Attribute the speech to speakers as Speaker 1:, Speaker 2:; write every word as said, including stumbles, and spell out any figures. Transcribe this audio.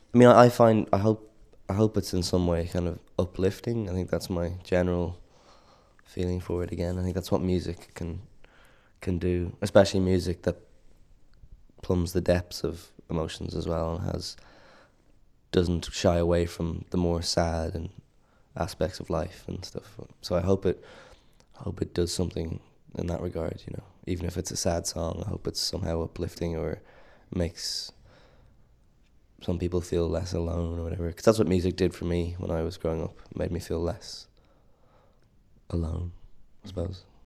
Speaker 1: I mean, I I find I hope I hope it's in some way kind of uplifting. I think that's my general feeling for it. Again, I think that's what music can can do, especially music that plumbs the depths of emotions as well and has doesn't shy away from the more sad and aspects of life and stuff. So I hope it I hope it does something in that regard. You know, even if it's a sad song, I hope it's somehow uplifting or makes some people feel less alone or whatever. Because that's what music did for me when I was growing up. It made me feel less alone, I suppose.